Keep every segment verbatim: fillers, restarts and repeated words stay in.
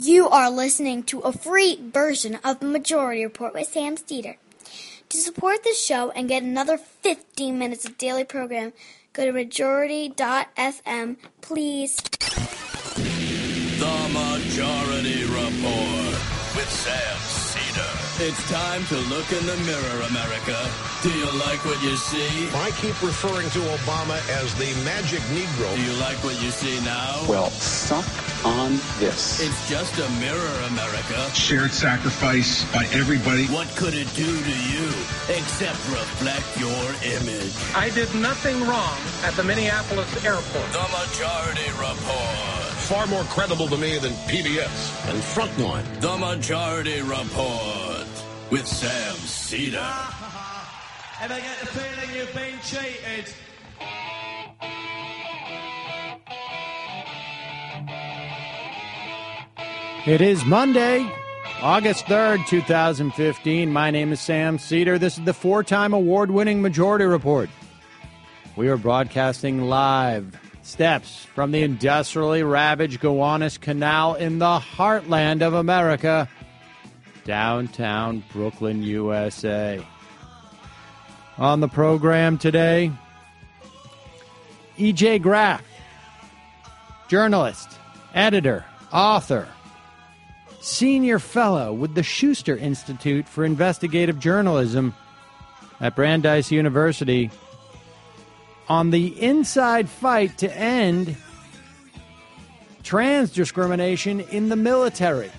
You are listening to a free version of the Majority Report with Sam Steeder. To support the show and get another fifteen minutes of daily program, go to majority dot f m, please. The Majority Report with Sam Steeder. It's time to look in the mirror, America. Do you like what you see? I keep referring to Obama as the magic Negro. Do you like what you see now? Well, suck on this. It's just a mirror, America. Shared sacrifice by everybody. What could it do to you except reflect your image? I did nothing wrong at the Minneapolis airport. The Majority Report. Far more credible to me than P B S and Frontline. The Majority Report with Sam Steeder. Ever get the feeling you've been cheated? It is Monday, August third, two thousand fifteen. My name is Sam Steeder. This is the four-time award-winning Majority Report. We are broadcasting live steps from the industrially ravaged Gowanus Canal in the heartland of America, downtown Brooklyn, U S A. On the program today, E J Graff, journalist, editor, author, senior fellow with the Schuster Institute for Investigative Journalism at Brandeis University, on the inside fight to end trans discrimination in the military.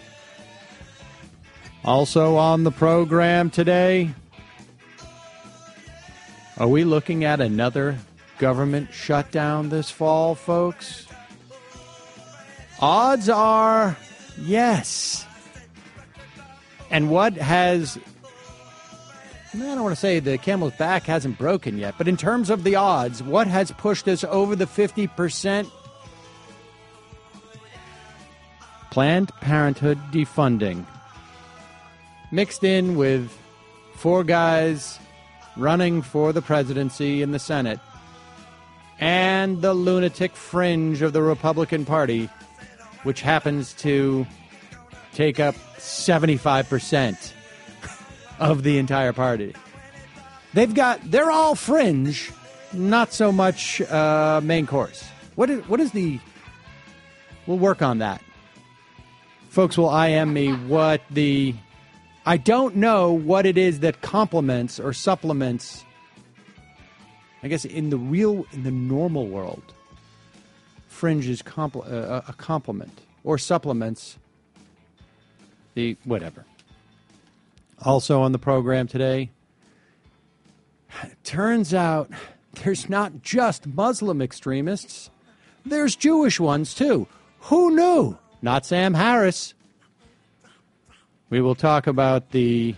Also on the program today, are we looking at another government shutdown this fall, folks? Odds are yes. And what has, I don't want to say the camel's back hasn't broken yet, but in terms of the odds, what has pushed us over the fifty percent? Planned Parenthood defunding, mixed in with four guys running for the presidency in the Senate, and the lunatic fringe of the Republican Party, which happens to take up seventy-five percent of the entire party. They've got, they're all fringe, not so much uh, main course. What is, what is the, we'll work on that. Folks will I M me what the, I don't know what it is that complements or supplements, I guess in the real, in the normal world, fringe is compl- uh, a complement or supplements the whatever. Also on the program today, turns out there's not just Muslim extremists, there's Jewish ones too. Who knew? Not Sam Harris. We will talk about the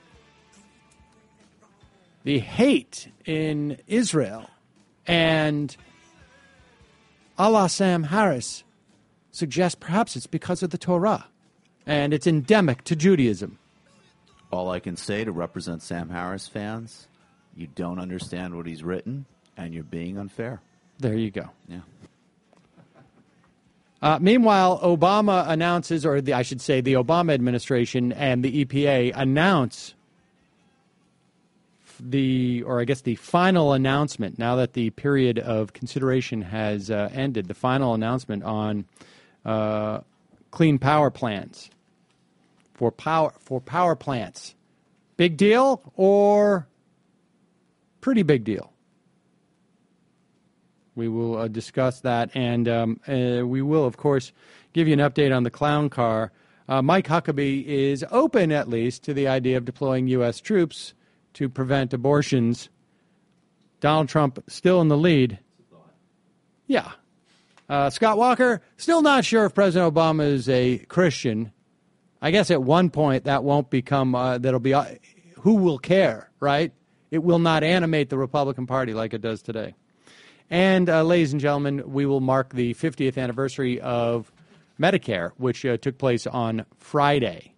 the hate in Israel, and a la Sam Harris suggests perhaps it's because of the Torah, and it's endemic to Judaism. All I can say to represent Sam Harris fans, you don't understand what he's written, and you're being unfair. There you go. Yeah. Uh, meanwhile, Obama announces, or the, I should say the Obama administration and the E P A announce the, or I guess the final announcement, now that the period of consideration has uh, ended, the final announcement on uh, clean power plans for power for power plants. Big deal or pretty big deal? We will uh, discuss that, and um, uh, we will, of course, give you an update on the clown car. Uh, Mike Huckabee is open, at least, to the idea of deploying U S troops to prevent abortions. Donald Trump still in the lead. Yeah. Uh, Scott Walker, still not sure if President Obama is a Christian. I guess at one point that won't become, uh, that'll be, uh, who will care, right? It will not animate the Republican Party like it does today. And, uh, ladies and gentlemen, we will mark the fiftieth anniversary of Medicare, which uh, took place on Friday.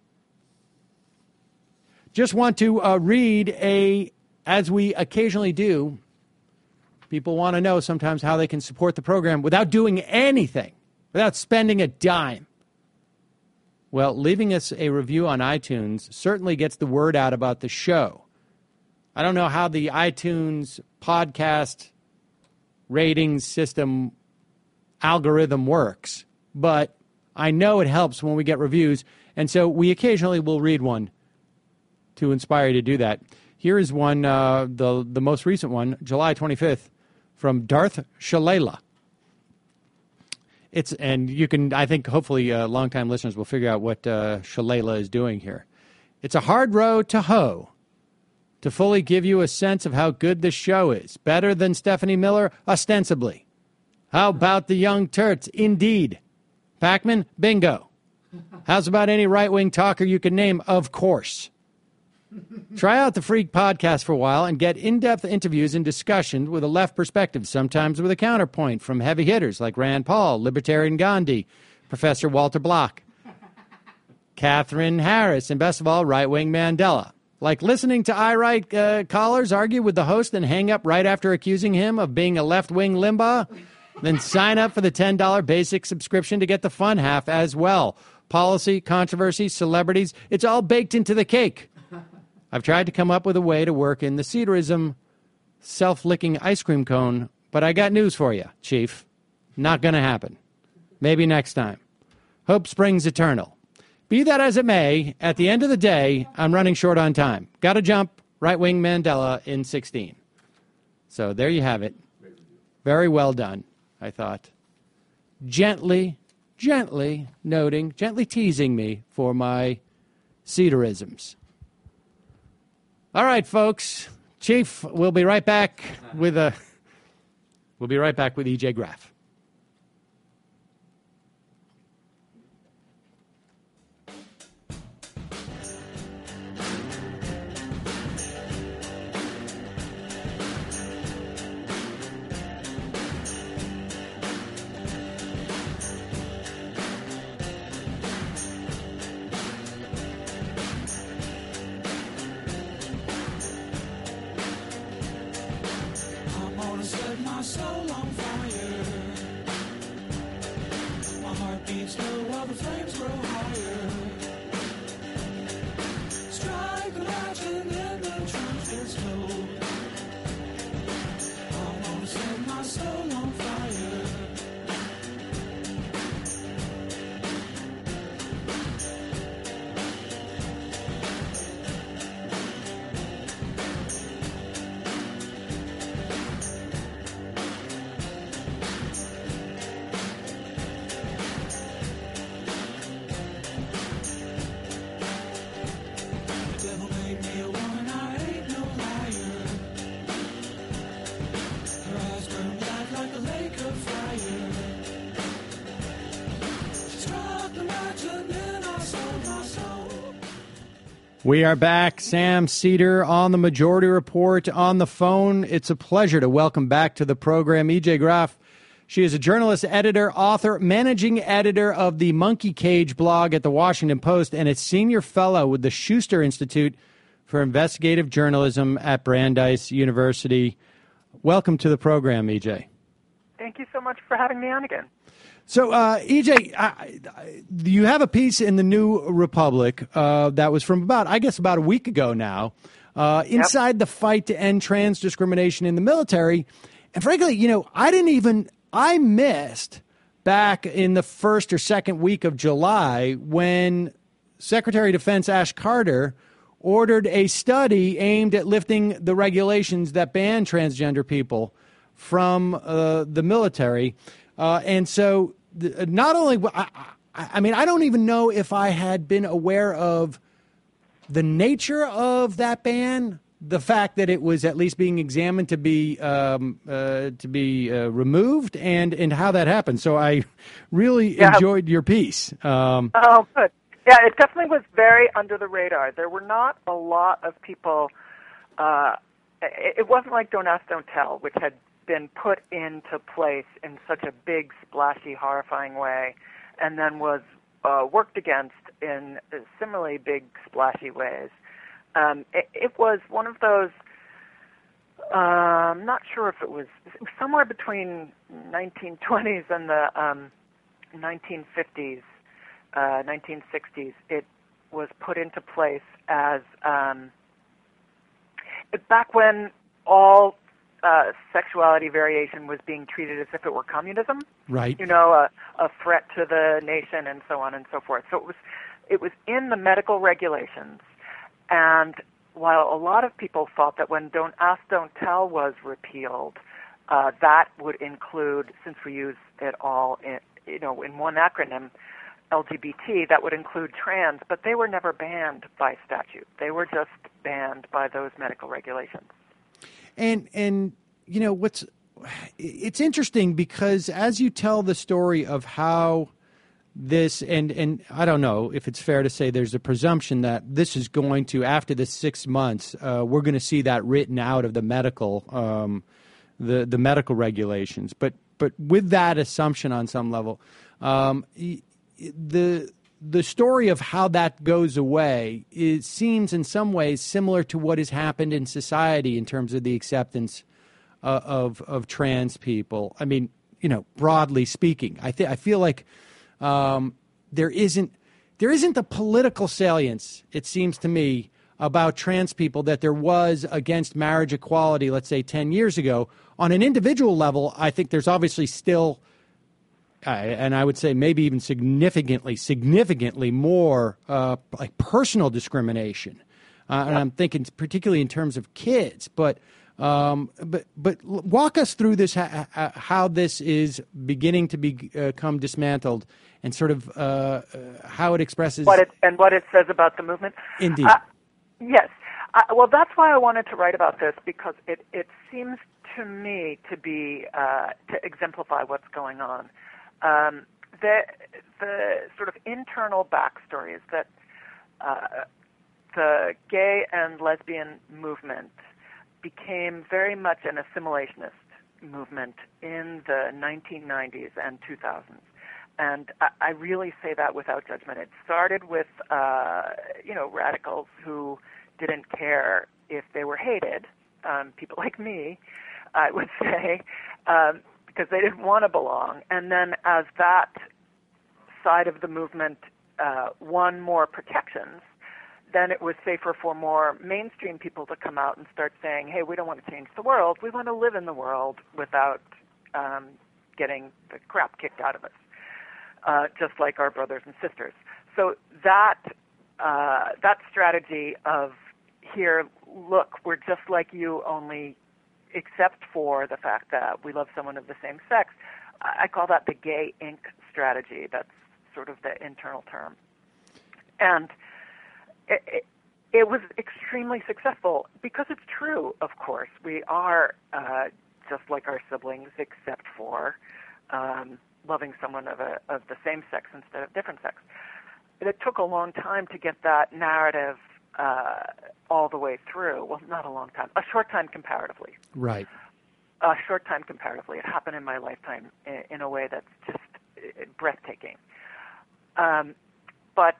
Just want to uh, read a, as we occasionally do, people want to know sometimes how they can support the program without doing anything, without spending a dime. Well, leaving us a review on iTunes certainly gets the word out about the show. I don't know how the iTunes podcast ratings system algorithm works, but I know it helps when we get reviews, and so we occasionally will read one to inspire you to do that. Here is one, uh, the the most recent one, July twenty-fifth, from Darth Shalala. It's and you can, I think, hopefully, uh, longtime listeners will figure out what uh, Shalala is doing here. It's a hard road to hoe to fully give you a sense of how good this show is. Better than Stephanie Miller, ostensibly. How about the Young Turks? Indeed. Pac-Man? Bingo. How's about any right-wing talker you can name? Of course. Try out the Freak podcast for a while and get in-depth interviews and discussions with a left perspective, sometimes with a counterpoint from heavy hitters like Rand Paul, Libertarian Gandhi, Professor Walter Block, Catherine Harris, and best of all, right-wing Mandela. Like listening to I-right uh, callers argue with the host and hang up right after accusing him of being a left-wing Limbaugh? Then sign up for the ten dollars basic subscription to get the fun half as well. Policy, controversy, celebrities, it's all baked into the cake. I've tried to come up with a way to work in the Cedarism self-licking ice cream cone, but I got news for you, Chief. Not going to happen. Maybe next time. Hope springs eternal. Be that as it may, at the end of the day, I'm running short on time. Got to jump, right-wing Mandela in sixteen. So there you have it. Very well done, I thought. Gently, gently noting, gently teasing me for my Cedarisms. All right, folks. Chief, we'll be right back with a. We'll be right back with E J Graff. We are back. Sam Seder on the Majority Report on the phone. It's a pleasure to welcome back to the program E J Graff. She is a journalist, editor, author, managing editor of the Monkey Cage blog at the Washington Post, and a senior fellow with the Schuster Institute for Investigative Journalism at Brandeis University. Welcome to the program, E J. Thank you so much for having me on again. So, uh, E J, I, I, you have a piece in the New Republic uh, that was from about, I guess, about a week ago now, uh, inside yep. the fight to end trans discrimination in the military. And frankly, you know, I didn't even, I missed back in the first or second week of July when Secretary of Defense Ash Carter ordered a study aimed at lifting the regulations that ban transgender people from uh, the military. Uh, and so th- not only, I, I, I mean, I don't even know if I had been aware of the nature of that ban, the fact that it was at least being examined to be um, uh, to be uh, removed, and, and how that happened. So I really yeah. enjoyed your piece. Um, oh, good. Yeah, it definitely was very under the radar. There were not a lot of people. Uh, it, it wasn't like Don't Ask, Don't Tell, which had been put into place in such a big, splashy, horrifying way, and then was uh, worked against in similarly big, splashy ways. Um, it, it was one of those, uh, I'm not sure if it was, it was somewhere between nineteen twenties and the um, nineteen fifties uh, nineteen sixties, it was put into place as um, back when all uh, sexuality variation was being treated as if it were communism. Right. You know, a, a threat to the nation and so on and so forth. So it was it was in the medical regulations. And while a lot of people thought that when Don't Ask, Don't Tell was repealed, uh, that would include, since we use it all in, you know, in one acronym, L G B T, that would include trans, but they were never banned by statute. They were just banned by those medical regulations. And, and you know, what's it's interesting because as you tell the story of how this, and, and I don't know if it's fair to say there's a presumption that this is going to, after the six months, uh, we're going to see that written out of the medical, um, the, the medical regulations. But, but with that assumption on some level, um, the the story of how that goes away, it seems in some ways similar to what has happened in society in terms of the acceptance uh, of of trans people. I mean, you know, broadly speaking, I think I feel like um, there isn't there isn't the political salience, it seems to me, about trans people that there was against marriage equality, let's say ten years ago. On an individual level, I think there's obviously still, uh, and I would say maybe even significantly, significantly more uh, like personal discrimination. Uh, and I'm thinking particularly in terms of kids. But um, but but walk us through this, ha- how this is beginning to be, uh, become dismantled, and sort of uh, uh, how it expresses what it, and what it says about the movement. Indeed. Uh, yes. Uh, well, that's why I wanted to write about this, because it, it seems to me to be uh, to exemplify what's going on. Um, the the sort of internal backstory is that uh, the gay and lesbian movement became very much an assimilationist movement in the nineteen nineties and two thousands. And I, I really say that without judgment. It started with, uh, you know, radicals who didn't care if they were hated, um, people like me, I would say, um, because they didn't want to belong. And then as that side of the movement uh, won more protections, then it was safer for more mainstream people to come out and start saying, hey, we don't want to change the world. We want to live in the world without um, getting the crap kicked out of us, uh, just like our brothers and sisters. So that uh, that strategy of, here, look, we're just like you, only except for the fact that we love someone of the same sex, I call that the gay ink strategy. That's sort of the internal term. And it, it, it was extremely successful because it's true, of course. We are uh, just like our siblings, except for um, loving someone of, a, of the same sex instead of different sex. It took a long time to get that narrative uh, all the way through. Well, not a long time, a short time comparatively. Right. A short time comparatively. It happened in my lifetime in, in a way that's just uh, breathtaking. Um, but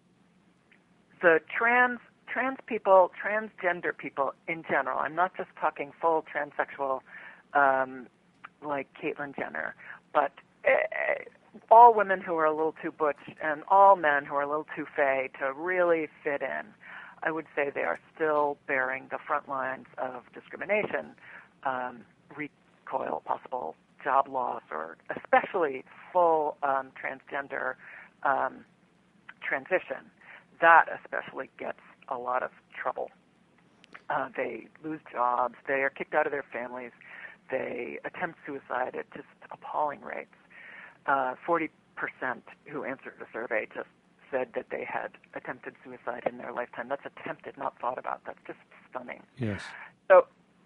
the trans trans people, transgender people in general, I'm not just talking full transsexual um, like Caitlyn Jenner, but uh, all women who are a little too butch and all men who are a little too fey to really fit in, I would say they are still bearing the front lines of discrimination, um, recoil, possible job loss, or especially full um, transgender um, transition. That especially gets a lot of trouble. Uh, they lose jobs. They are kicked out of their families. They attempt suicide at just appalling rates. Uh, forty percent who answered the survey just said that they had attempted suicide in their lifetime. That's attempted, not thought about. That's just stunning. Yes. So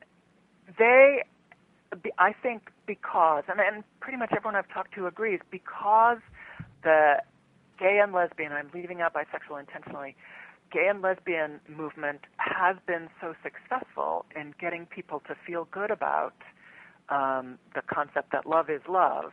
they, I think because, and, and pretty much everyone I've talked to agrees, because the gay and lesbian, I'm leaving out bisexual intentionally, gay and lesbian movement has been so successful in getting people to feel good about um, the concept that love is love.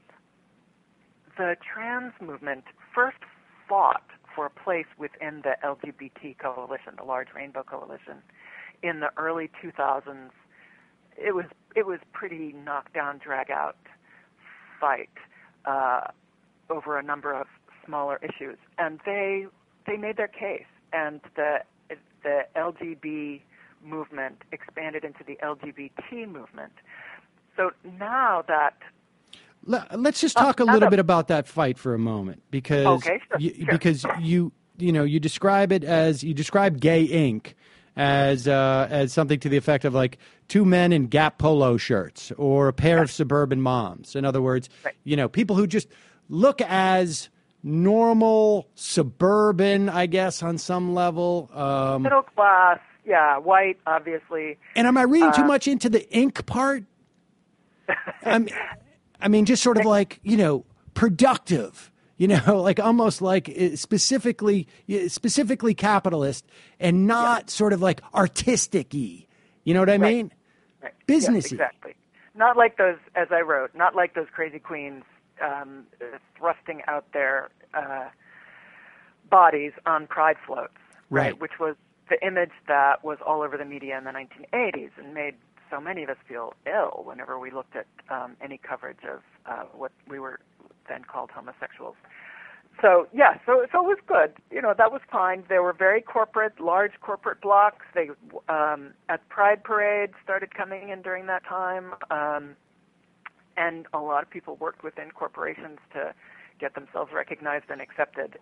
The trans movement first fought for a place within the L G B T coalition, the Large Rainbow Coalition, in the early two thousands. It was it was pretty knock down, drag out fight uh, over a number of smaller issues, and they they made their case, and the the L G B movement expanded into the L G B T movement. So now that let's just talk uh, a little bit about that fight for a moment, because okay, sure, you, sure. because you you know you describe it as you describe Gay Incorporated as uh, as something to the effect of like two men in Gap polo shirts or a pair of suburban moms. In other words, right. you know, people who just look as normal, suburban, I guess, on some level. Um, Middle class, yeah, white, obviously. And am I reading uh, too much into the ink part? I mean, I mean, just sort of like, you know, productive. You know, like almost like specifically specifically capitalist and not yeah. sort of like artistic-y. You know what I right. mean? Right. Businessy. Yes, exactly. Not like those, as I wrote, not like those crazy queens um, thrusting out their uh, bodies on pride floats, right. right? Which was the image that was all over the media in the nineteen eighties and made so many of us feel ill whenever we looked at um, any coverage of uh, what we were then called homosexuals. So, yeah, so, so it was good. You know, that was fine. They were very corporate, large corporate blocks. They, um, at Pride parades started coming in during that time. Um, and a lot of people worked within corporations to get themselves recognized and accepted.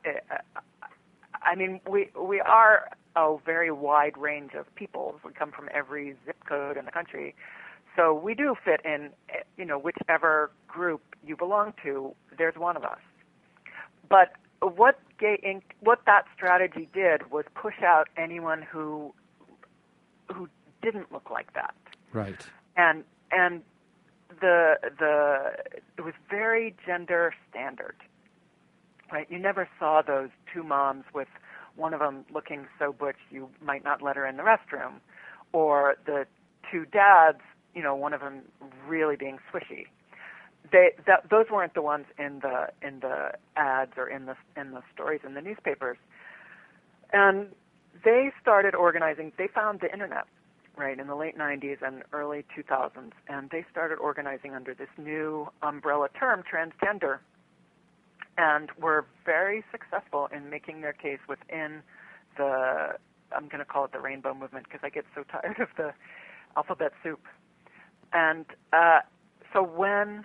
I mean, we we are a very wide range of people. We come from every zip code in the country. So we do fit in, you know, whichever group you belong to, there's one of us. But what Gay Incorporated, what that strategy did was push out anyone who who didn't look like that. Right. And and the the it was very gender standard. Right? You never saw those two moms with one of them looking so butch you might not let her in the restroom, or the two dads, you know, one of them really being swishy. They that those weren't the ones in the in the ads or in the in the stories in the newspapers. And they started organizing. They found the internet, right, in the late nineties and early two thousands, and they started organizing under this new umbrella term, transgender, and were very successful in making their case within the, I'm going to call it the rainbow movement because I get so tired of the alphabet soup. And uh, so when,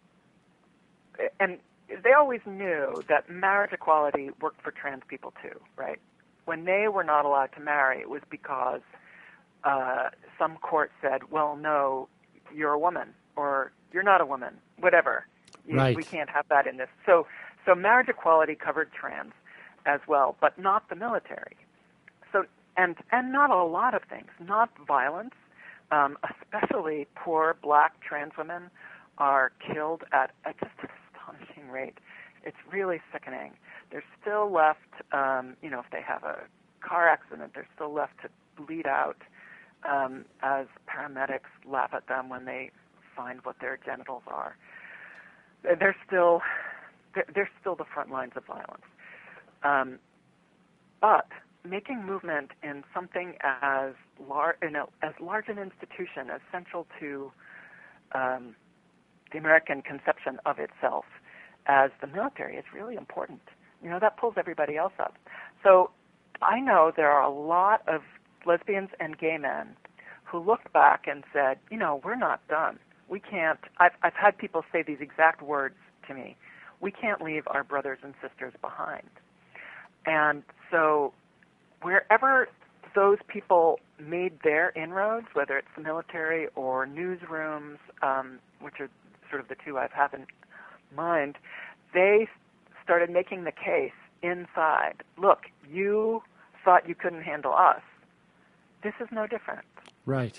and they always knew that marriage equality worked for trans people too, right? When they were not allowed to marry, it was because uh, some court said, well, no, you're a woman, or you're not a woman, whatever. You, right. We can't have that in this. So, so marriage equality covered trans as well, but not the military. So, and and not a lot of things, not violence. Um, especially poor black trans women are killed at a just an astonishing rate. It's really sickening. They're still left, um, you know, if they have a car accident, they're still left to bleed out um, as paramedics laugh at them when they find what their genitals are. They're still, they're, they're still the front lines of violence. Um, but making movement in something as large, in a, as large an institution, as central to um, the American conception of itself as the military, is really important. You know, that pulls everybody else up. So I know there are a lot of lesbians and gay men who looked back and said, you know, we're not done. We can't, I've, I've had people say these exact words to me, we can't leave our brothers and sisters behind. And so wherever those people made their inroads, whether it's the military or newsrooms, um, which are sort of the two I have in mind, they started making the case inside. Look, you thought you couldn't handle us. This is no different. Right.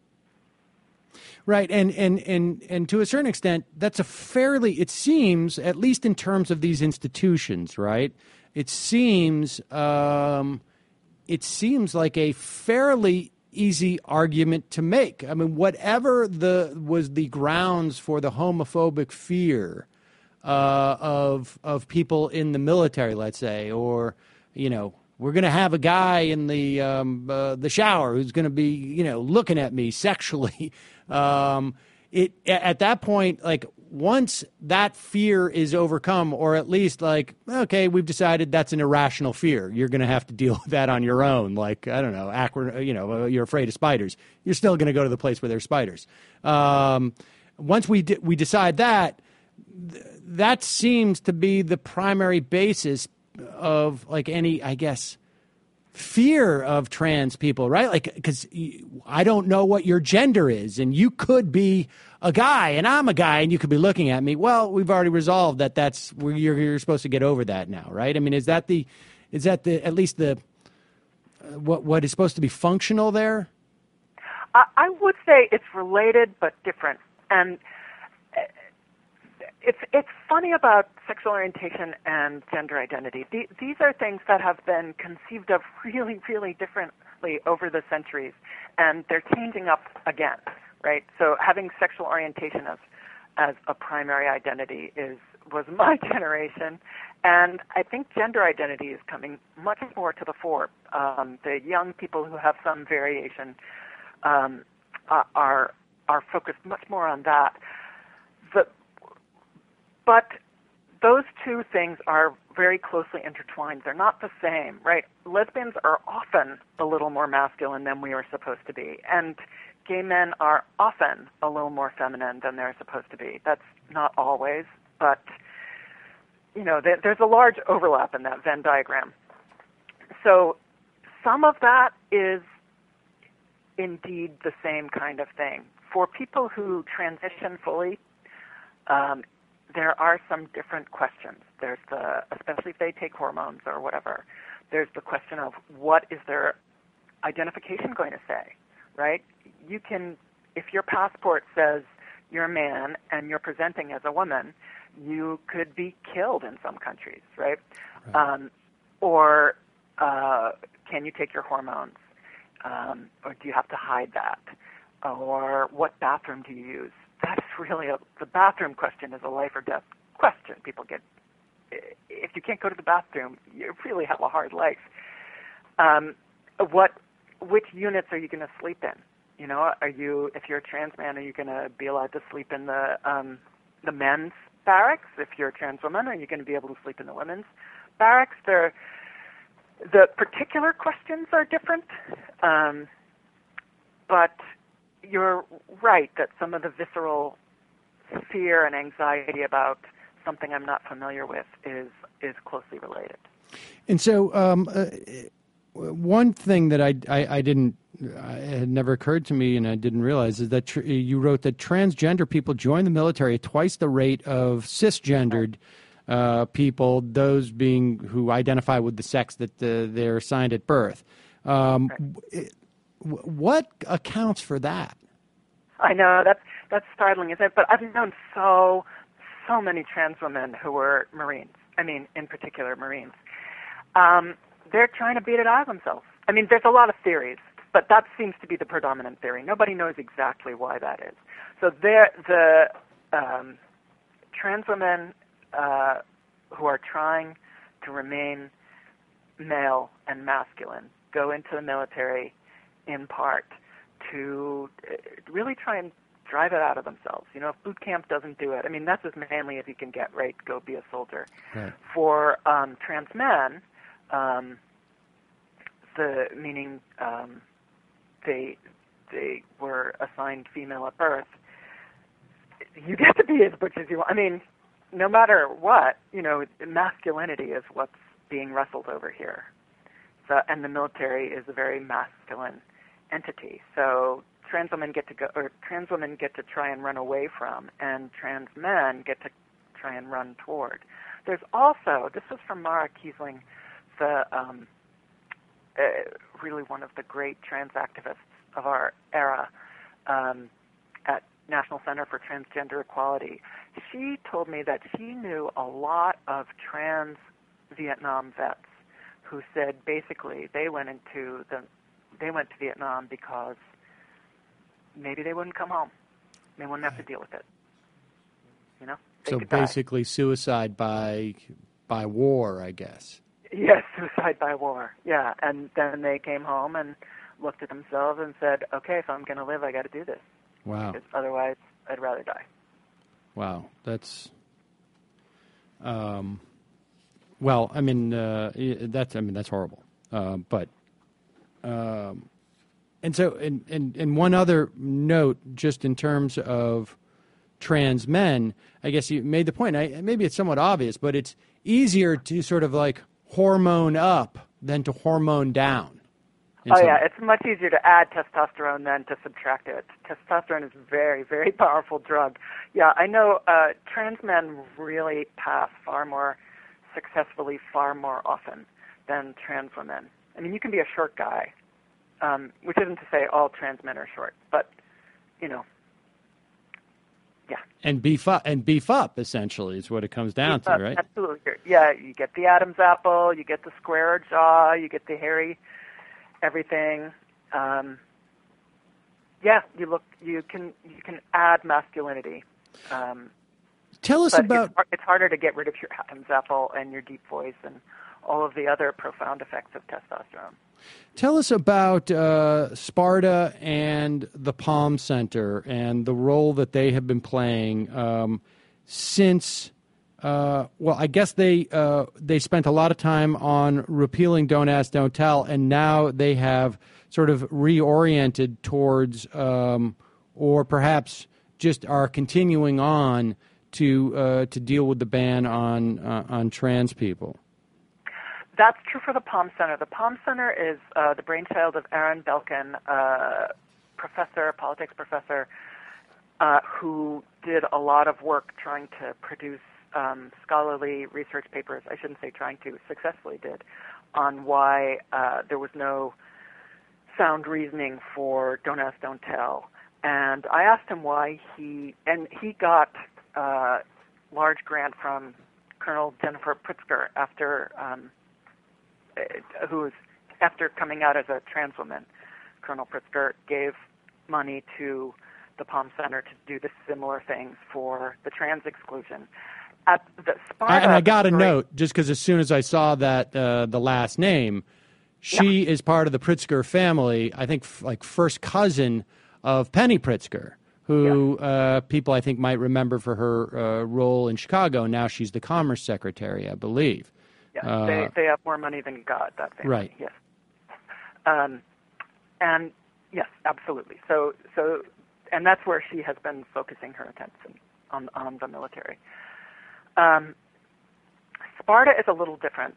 Right, and, and, and, and to a certain extent, that's a fairly, it seems, at least in terms of these institutions, right, it seems... Um, it seems like a fairly easy argument to make. I mean, whatever the was the grounds for the homophobic fear uh, of of people in the military, let's say, or, you know, we're going to have a guy in the um, uh, the shower who's going to be, you know, looking at me sexually. um, it at that point, like, once that fear is overcome, or at least like, okay, we've decided that's an irrational fear. You're going to have to deal with that on your own. Like, I don't know, acro- you know, you're afraid of spiders. You're still going to go to the place where there's spiders. Um, once we de- we decide that, th- that seems to be the primary basis of like any, I guess, fear of trans people, right? Like, because I don't know what your gender is, and you could be a guy, and I'm a guy, and you could be looking at me. Well, we've already resolved that. That's where you're, you're supposed to get over that now, right? I mean, is that the, is that the at least the uh, what what is supposed to be functional there? I, I would say it's related but different, and it's it's funny about sexual orientation and gender identity. The, these are things that have been conceived of really, really differently over the centuries, and they're changing up again, right? So having sexual orientation as as a primary identity is was my generation, and I think gender identity is coming much more to the fore. Um, the young people who have some variation um, are are focused much more on that. The But those two things are very closely intertwined. They're not the same, right? Lesbians are often a little more masculine than we are supposed to be, and gay men are often a little more feminine than they're supposed to be. That's not always, but, you know, there, there's a large overlap in that Venn diagram. So some of that is indeed the same kind of thing. For people who transition fully, um, there are some different questions. There's the, especially if they take hormones or whatever, there's the question of what is their identification going to say, right? You can, if your passport says you're a man and you're presenting as a woman, you could be killed in some countries, right? right. Um, or uh, can you take your hormones? Um, or do you have to hide that? Or what bathroom do you use? That's really a, the bathroom question is a life or death question. People get, if you can't go to the bathroom, you really have a hard life. Um, what, which units are you going to sleep in? You know, are you, if you're a trans man, are you going to be allowed to sleep in the um, the men's barracks? If you're a trans woman, are you going to be able to sleep in the women's barracks? They're, the particular questions are different, um, but you're right that some of the visceral fear and anxiety about something I'm not familiar with is is closely related. And so, um, uh, one thing that I, I, I didn't, I had never occurred to me, and I didn't realize, is that tr- you wrote that transgender people join the military at twice the rate of cisgendered uh, people, those being who identify with the sex that uh, they're assigned at birth. Um, right. What accounts for that? I know, that's that's startling, isn't it? But I've known so, so many trans women who were Marines. I mean, in particular, Marines. Um, they're trying to beat it out of themselves. I mean, there's a lot of theories, but that seems to be the predominant theory. Nobody knows exactly why that is. So the um, trans women uh, who are trying to remain male and masculine go into the military in part to really try and drive it out of themselves. You know, if boot camp doesn't do it, I mean, that's as manly as you can get, right? Go be a soldier. Right. For um, trans men, um, the meaning um, they they were assigned female at birth, you get to be as butch as you want. I mean, no matter what, you know, masculinity is what's being wrestled over here. So, and the military is a very masculine entity. So trans women get to go, or trans women get to try and run away from, and trans men get to try and run toward. There's also, this was from Mara Kiesling, the um, uh, really one of the great trans activists of our era um, at National Center for Transgender Equality. She told me that she knew a lot of trans Vietnam vets who said basically they went into the they went to Vietnam because maybe they wouldn't come home. They wouldn't have to deal with it. You know? So basically die. Suicide by by war, I guess. Yes, suicide by war. Yeah, and then they came home and looked at themselves and said, okay, if I'm going to live, I got to do this. Wow. Because otherwise, I'd rather die. Wow, that's. Um, well, I mean, uh, that's I mean that's horrible. Uh, but, um, and so, and, and and one other note, just in terms of trans men, I guess you made the point. I, maybe it's somewhat obvious, but it's easier to sort of like hormone up than to hormone down. Oh, yeah, it's much easier to add testosterone than to subtract it. Testosterone is a very, very powerful drug. Yeah, I know uh, trans men really pass far more successfully, far more often than trans women. I mean, you can be a short guy, um, which isn't to say all trans men are short, but, you know, yeah. And beef up, and beef up, essentially, is what it comes down beef to, up, right? Absolutely. Yeah, you get the Adam's apple, you get the square jaw, you get the hairy everything. Um, yeah, you look. You can you can add masculinity. Um, Tell us but about. It's, it's harder to get rid of your Adam's apple and your deep voice and all of the other profound effects of testosterone. Tell us about uh, Sparta and the Palm Center and the role that they have been playing um, since. Uh, well, I guess they uh, they spent a lot of time on repealing Don't Ask, Don't Tell, and now they have sort of reoriented towards, um, or perhaps just are continuing on to uh, to deal with the ban on uh, on trans people. That's true for the Palm Center. The Palm Center is uh, the brainchild of Aaron Belkin, a professor, politics professor, uh, who did a lot of work trying to produce Um, scholarly research papers, I shouldn't say trying to, successfully did, on why uh, there was no sound reasoning for Don't Ask, Don't Tell. And I asked him why he, and he got a uh, large grant from Colonel Jennifer Pritzker after, um, who was, after coming out as a trans woman. Colonel Pritzker gave money to the Palm Center to do the similar things for the trans exclusion. At the Sparta, I, and I got a story, note, just because as soon as I saw that, uh, the last name, she yeah. is part of the Pritzker family, I think f- like first cousin of Penny Pritzker, who yeah. uh, people I think might remember for her uh, role in Chicago. Now she's the Commerce Secretary, I believe. Yeah, uh, they, they have more money than God, that family. Right. Yes. Um, and, yes, absolutely. So, so, and that's where she has been focusing her attention, on, on the military. Um, Sparta is a little different.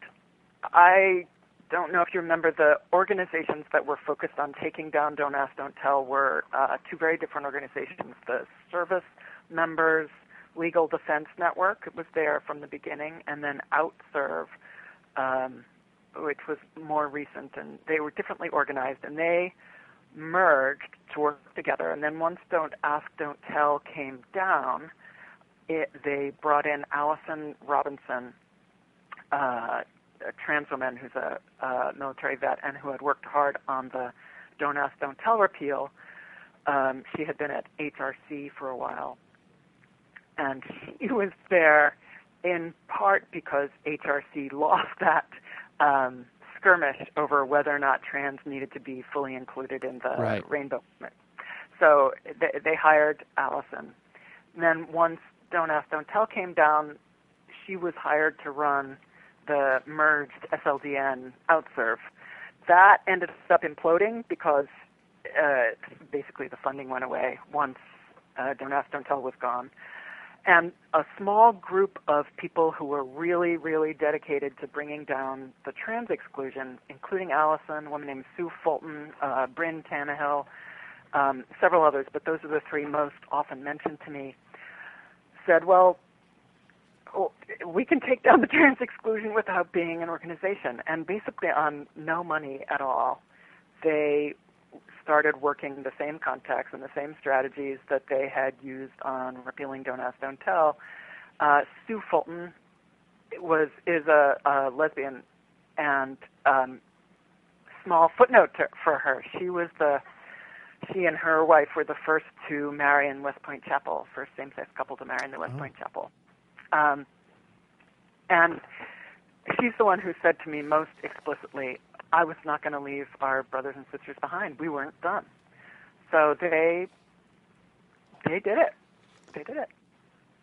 I don't know if you remember the organizations that were focused on taking down Don't Ask, Don't Tell were uh, two very different organizations. The Service Members Legal Defense Network, it was there from the beginning, and then OutServe, um, which was more recent, and they were differently organized, and they merged to work together. And then once Don't Ask, Don't Tell came down, It, they brought in Allison Robinson, uh, a trans woman who's a, a military vet and who had worked hard on the Don't Ask, Don't Tell repeal. Um, she had been at H R C for a while. And she was there in part because H R C lost that um, skirmish over whether or not trans needed to be fully included in the right. Rainbow Movement. So they, they hired Allison. And then once Don't Ask, Don't Tell came down, she was hired to run the merged S L D N OutServe. That ended up imploding because uh, basically the funding went away once uh, Don't Ask, Don't Tell was gone. And a small group of people who were really, really dedicated to bringing down the trans exclusion, including Allison, a woman named Sue Fulton, uh, Bryn Tannehill, um, several others, but those are the three most often mentioned to me, said, well, we can take down the trans exclusion without being an organization. And basically on no money at all, they started working the same contacts and the same strategies that they had used on repealing Don't Ask, Don't Tell. Uh, Sue Fulton was is a, a lesbian, and um, small footnote to, for her. She was the she and her wife were the first to marry in West Point Chapel, first same-sex couple to marry in the West oh. Point Chapel. Um, and she's the one who said to me most explicitly, I was not going to leave our brothers and sisters behind. We weren't done. So they they did it. They did it.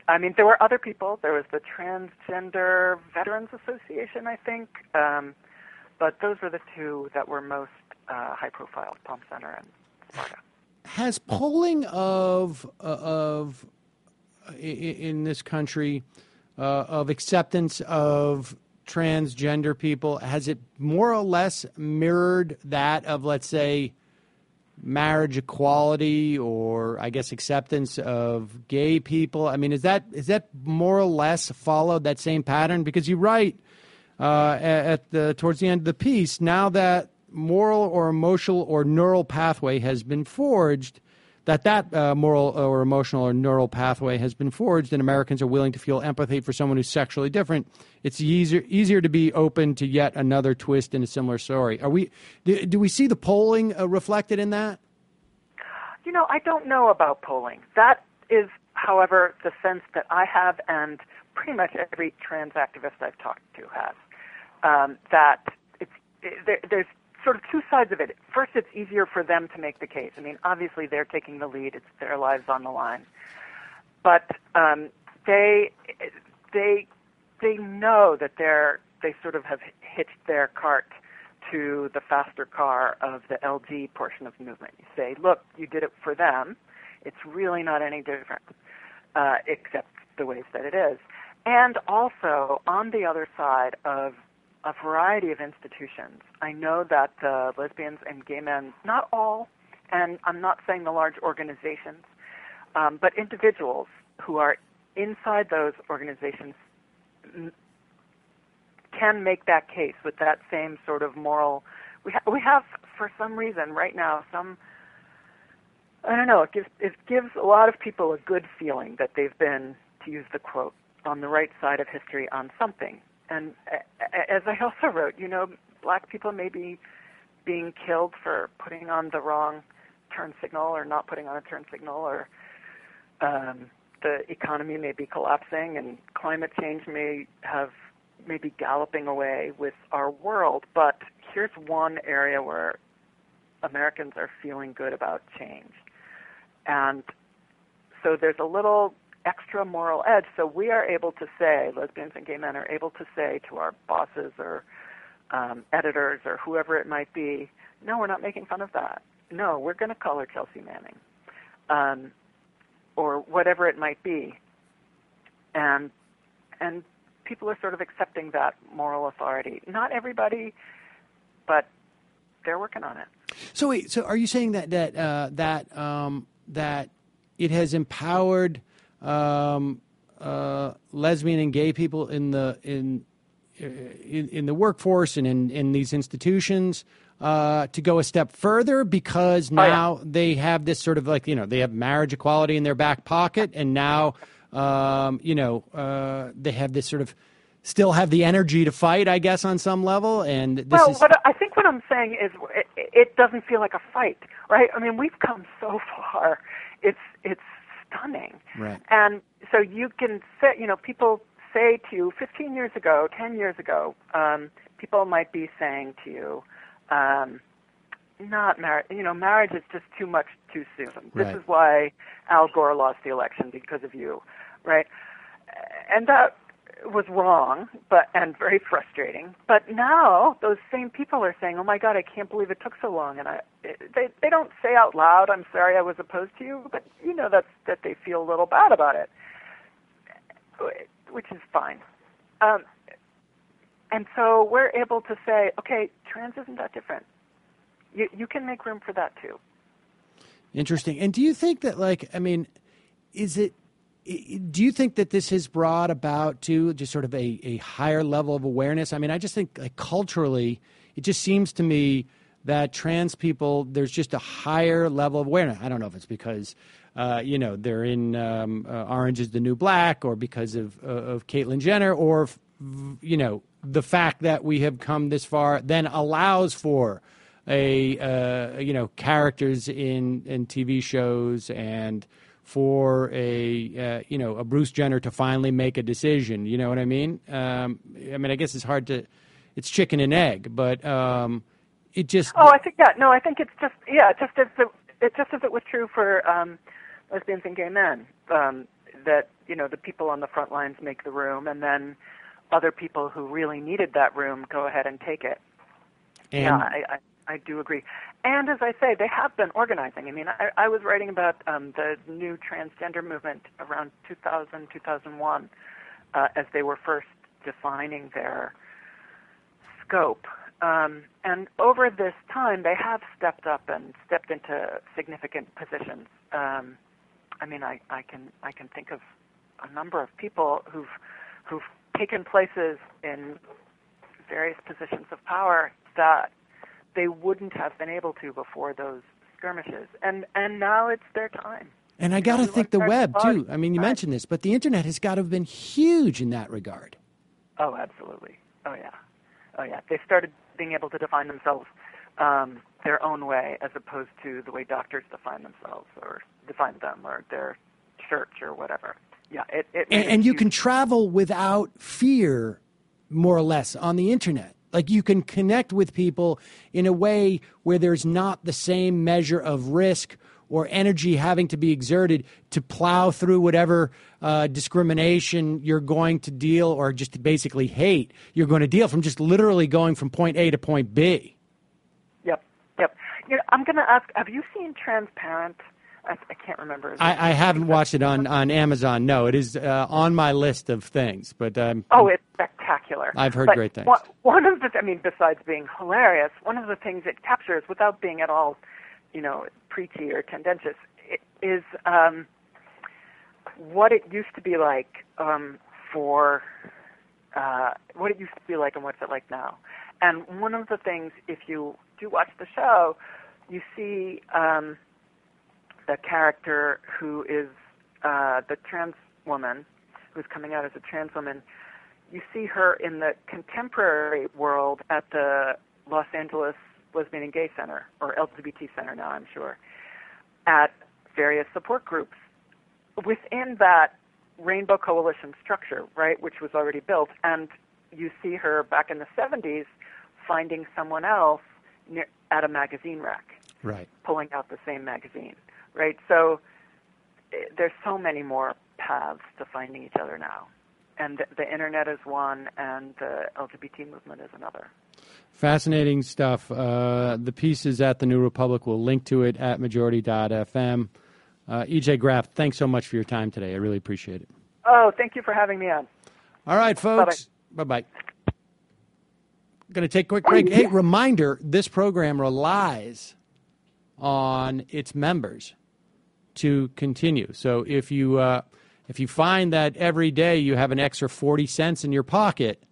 I mean, there were other people. There was the Transgender Veterans Association, I think. Um, but those were the two that were most uh, high profile, Palm Center and Sparta. Has polling of uh, of uh, in this country uh, of acceptance of transgender people, has it more or less mirrored that of, let's say, marriage equality or, I guess, acceptance of gay people? I mean, is that is that more or less followed that same pattern? Because you write uh, at the towards the end of the piece, now that moral or emotional or neural pathway has been forged, that that uh, moral or emotional or neural pathway has been forged and Americans are willing to feel empathy for someone who's sexually different, it's easier easier to be open to yet another twist in a similar story. Are we? Do, do we see the polling uh, reflected in that? You know, I don't know about polling. That is, however, the sense that I have and pretty much every trans activist I've talked to has, um, that it's it, there, there's sort of two sides of it. First, it's easier for them to make the case. I mean, obviously they're taking the lead. It's their lives on the line. But um, they they they know that they're they sort of have hitched their cart to the faster car of the L G portion of the movement. You say, look, you did it for them. It's really not any different, uh, except the ways that it is. And also, on the other side of a variety of institutions. I know that the lesbians and gay men, not all, and I'm not saying the large organizations, um, but individuals who are inside those organizations can make that case with that same sort of moral. We, ha- we have, for some reason, right now, some, I don't know, it gives, it gives a lot of people a good feeling that they've been, to use the quote, on the right side of history on something. And as I also wrote, you know, black people may be being killed for putting on the wrong turn signal or not putting on a turn signal, or um, the economy may be collapsing and climate change may have may be galloping away with our world. But here's one area where Americans are feeling good about change. And so there's a little extra moral edge, so we are able to say, lesbians and gay men are able to say to our bosses or um, editors or whoever it might be, no, we're not making fun of that. No, we're going to call her Chelsea Manning, um, or whatever it might be. And and people are sort of accepting that moral authority. Not everybody, but they're working on it. So wait, so are you saying that that uh, that um, that it has empowered Um, uh, lesbian and gay people in the in in, in the workforce and in, in these institutions uh, to go a step further because now oh, yeah. they have this sort of like, you know, they have marriage equality in their back pocket, and now um, you know uh, they have this sort of still have the energy to fight, I guess, on some level. And this well, is what I think what I'm saying is it, it doesn't feel like a fight, right? I mean, we've come so far. It's it's. Stunning. Right. And so you can say, you know, people say to you fifteen years ago, ten years ago, um, people might be saying to you, um, not marriage, you know, marriage is just too much too soon. This right. is why Al Gore lost the election, because of you, right? And that was wrong, but and very frustrating. But now those same people are saying, "Oh my God, I can't believe it took so long." And I, they they don't say out loud, "I'm sorry I was opposed to you," but you know that's that they feel a little bad about it, which is fine. Um, and so we're able to say, "Okay, trans isn't that different. You you can make room for that too." Interesting. And do you think that, like, I mean, is it? Do you think that this has brought about, too, just sort of a, a higher level of awareness? I mean, I just think, like, culturally, it just seems to me that trans people, there's just a higher level of awareness. I don't know if it's because, uh, you know, they're in um, uh, Orange is the New Black, or because of, uh, of Caitlyn Jenner, or, you know, the fact that we have come this far then allows for a, uh, you know, characters in, in T V shows and for a, uh, you know, a Bruce Jenner to finally make a decision. You know what I mean? Um, I mean, I guess it's hard to, it's chicken and egg, but um, it just. Oh, I think that, no, I think it's just, yeah, just as the, it, just as it was true for um, lesbians and gay men. Um, that, you know, the people on the front lines make the room, and then other people who really needed that room go ahead and take it. And yeah, I, I, I do agree. And as I say, they have been organizing. I mean, I, I was writing about um, the new transgender movement around two thousand, two thousand one, uh, as they were first defining their scope. Um, and over this time, they have stepped up and stepped into significant positions. Um, I mean, I, I can I can think of a number of people who've who've taken places in various positions of power that they wouldn't have been able to before those skirmishes. And and now it's their time. And I got to think the web, too. I mean, you mentioned this, but the Internet has got to have been huge in that regard. Oh, absolutely. Oh, yeah. Oh, yeah. They started being able to define themselves um, their own way as opposed to the way doctors define themselves or define them or their church or whatever. Yeah, it, it and, and you can travel without fear, more or less, on the Internet. Like, you can connect with people in a way where there's not the same measure of risk or energy having to be exerted to plow through whatever uh, discrimination you're going to deal or just basically hate you're going to deal from just literally going from point A to point B. Yep, yep. You know, I'm going to ask, have you seen Transparent? I, I can't remember. I, I haven't watched it on, on Amazon. No, it is uh, on my list of things. But um, oh, it's spectacular. I've heard but great things. One, one of the, I mean, besides being hilarious, one of the things it captures without being at all, you know, preachy or tendentious, is um, what it used to be like um, for uh, what it used to be like and what's it like now. And one of the things, if you do watch the show, you see um, the character who is uh, the trans woman who's coming out as a trans woman. You see her in the contemporary world at the Los Angeles Lesbian and Gay Center, or L G B T Center now, I'm sure, at various support groups. Within that Rainbow Coalition structure, right, which was already built, and you see her back in the seventies finding someone else near, at a magazine rack, right, pulling out the same magazine, right? So there's so many more paths to finding each other now. And the, the Internet is one, and the L G B T movement is another. Fascinating stuff. Uh, the piece is at the New Republic. We'll link to it at majority dot f m. Uh, E J Graff, thanks so much for your time today. I really appreciate it. Oh, thank you for having me on. All right, folks. Bye-bye. Bye-bye. Going to take a quick break. Hey, reminder, this program relies on its members to continue. So if you uh, if you find that every day you have an extra forty cents in your pocket,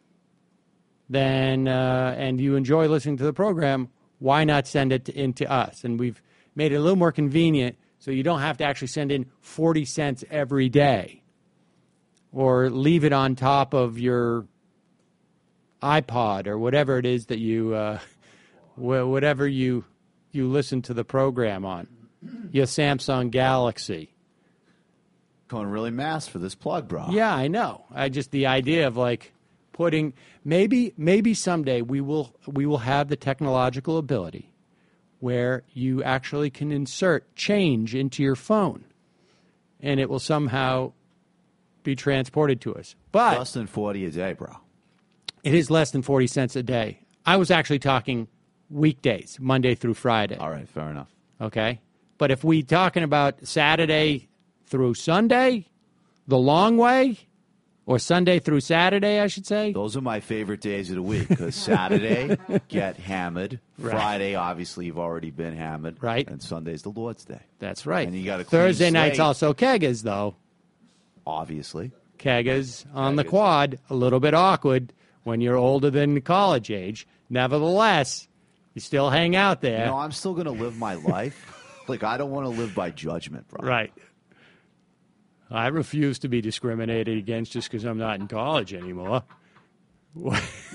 then uh, and you enjoy listening to the program, why not send it to, into us? And we've made it a little more convenient so you don't have to actually send in forty cents every day or leave it on top of your iPod or whatever it is that you, uh, whatever you you listen to the program on, your Samsung Galaxy. Going really mass for this plug, bro. Yeah, I know. I just the idea of like putting maybe maybe someday we will we will have the technological ability where you actually can insert change into your phone, and it will somehow be transported to us. But less than forty a day, bro. It is less than forty cents a day. I was actually talking weekdays, Monday through Friday. All right, fair enough. Okay, but if we talking about Saturday through Sunday, the long way, or Sunday through Saturday, I should say. Those are my favorite days of the week because Saturday, get hammered. Right. Friday, obviously, you've already been hammered. Right. And Sunday's the Lord's Day. That's right. And you got a Thursday clean night's slate. also keggers, though. Obviously. Keggers on the Keggers. quad, a little bit awkward when you're older than college age. Nevertheless, you still hang out there. You know, I'm still going to live my life. Like, I don't want to live by judgment, bro. Right. I refuse to be discriminated against just because I'm not in college anymore. All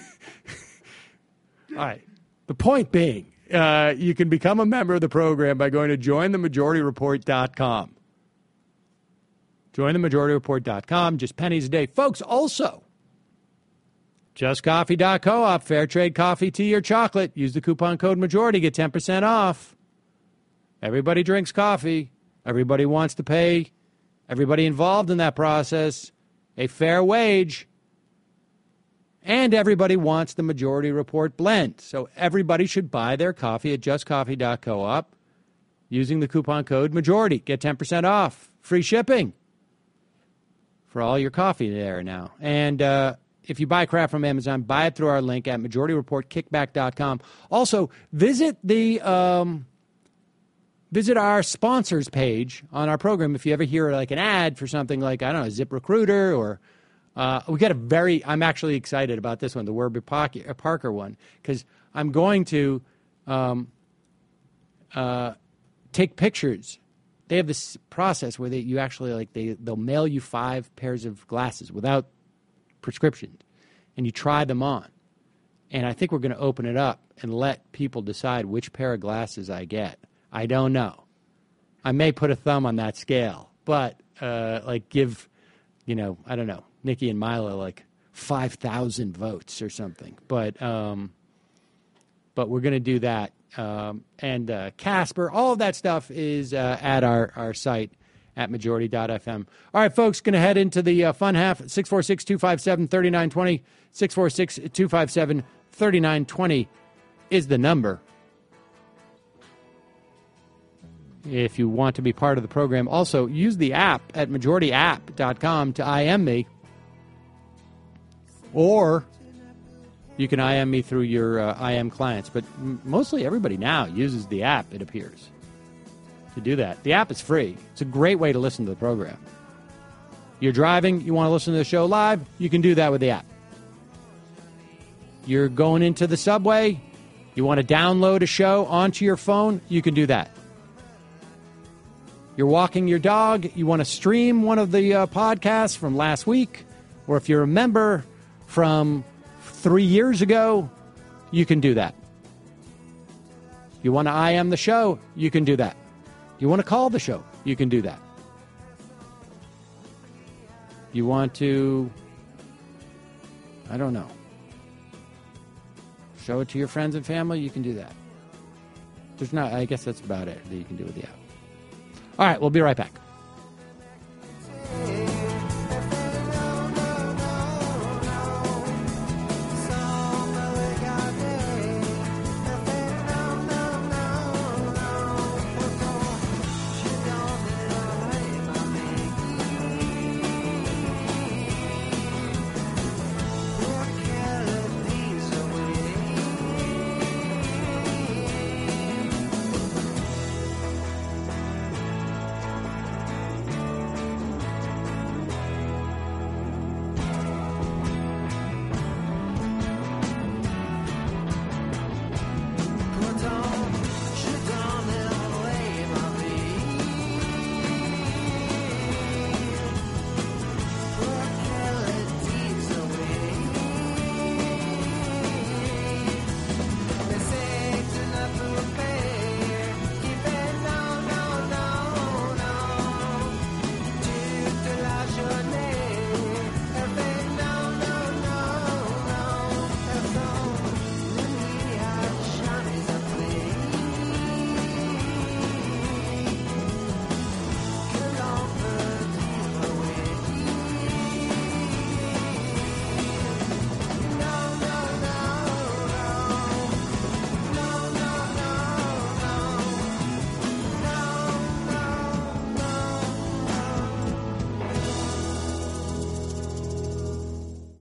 right. The point being, uh, you can become a member of the program by going to join the majority report dot com. join the majority report dot com, just pennies a day. Folks, also, just coffee dot coop, fair trade coffee, tea, or chocolate. Use the coupon code MAJORITY, get ten percent off. Everybody drinks coffee. Everybody wants to pay everybody involved in that process a fair wage, and everybody wants the Majority Report blend. So everybody should buy their coffee at just coffee dot coop using the coupon code MAJORITY. Get ten percent off. Free shipping for all your coffee there now. And uh, if you buy crap from Amazon, buy it through our link at majority report kickback dot com. Also, visit the um, visit our sponsors page on our program if you ever hear like an ad for something like, I don't know, ZipRecruiter or uh, we got a very, I'm actually excited about this one, the Warby Parker one, because I'm going to um, uh, take pictures. They have this process where they you actually like they they'll mail you five pairs of glasses without prescription, and you try them on. And I think we're going to open it up and let people decide which pair of glasses I get. I don't know. I may put a thumb on that scale, but uh, like give, you know, I don't know, Nikki and Milo like five thousand votes or something. But um, but we're going to do that. Um, and uh, Casper, all of that stuff is uh, at our, our site at majority dot f m. All right, folks, going to head into the uh, fun half. six four six, two five seven, three nine two zero. six four six, two five seven, three nine two zero is the number. If you want to be part of the program, also use the app at majority app dot com to I M me. Or you can I M me through your uh, I M clients. But m- mostly everybody now uses the app, it appears, to do that. The app is free. It's a great way to listen to the program. You're driving, you want to listen to the show live, you can do that with the app. You're going into the subway, you want to download a show onto your phone, you can do that. You're walking your dog, you want to stream one of the uh, podcasts from last week, or if you're a member from three years ago, you can do that. You want to I M the show, you can do that. You want to call the show, you can do that. You want to, I don't know, show it to your friends and family, you can do that. There's not, I guess that's about it that you can do with the app. All right, we'll be right back.